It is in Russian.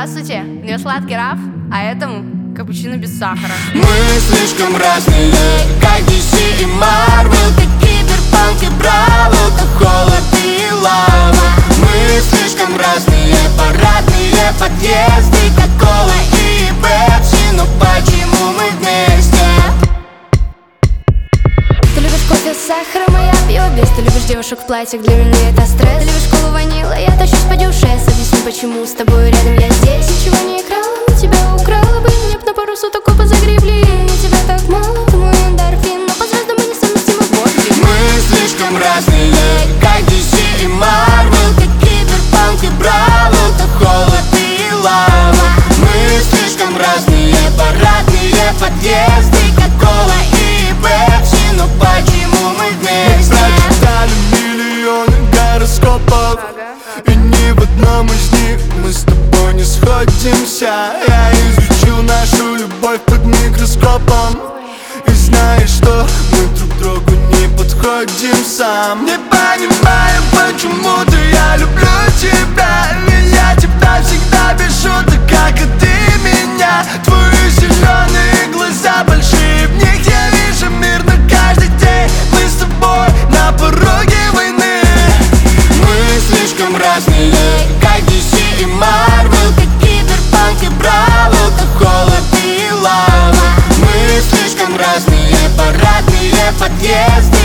Здравствуйте, мне сладкий раф, а этому капучино без сахара. Мы слишком разные, как DC и Marvel, как Киберпанк и Бравл, как холод и лава. Мы слишком разные, парадные подъезды, как кола и пепси, но почему мы вместе? Ты любишь кофе с сахаром, а я пью без. Ты любишь девушек в платьях, для меня это стресс. Ты любишь колу ванила, я тащусь по дюшес. Объясни, почему с тобой рядом я здесь. Ничего не играла, но тебя украла бы. Мне б на пару суток оба загребли. Я тебя так мало, ты мой эндорфин, но по звездам мы несовместимы. Мы слишком разные, как DC и Marvel, как Киберпанк и Бравл, как холод и лава. Мы слишком разные, парадные подъезды, как кола и пепси, но почему мы вместе? Мы прочитали миллионы гороскопов, и ни в одном из них мы с тобой не сходимся. Я изучил нашу любовь под микроскопом, и знаешь что, мы друг другу не подходим сам. Не понимаю, почему-то я люблю тебя, ведь я тебя всегда без шуток, как и ты меня. Твои зеленые глаза большие, в них я вижу мир, но каждый день мы с тобой на пороге войны. Мы слишком разные, как DC и Marvel, как Киберпанк и Бравл, как холод и лава. Мы слишком разные, парадные подъезды,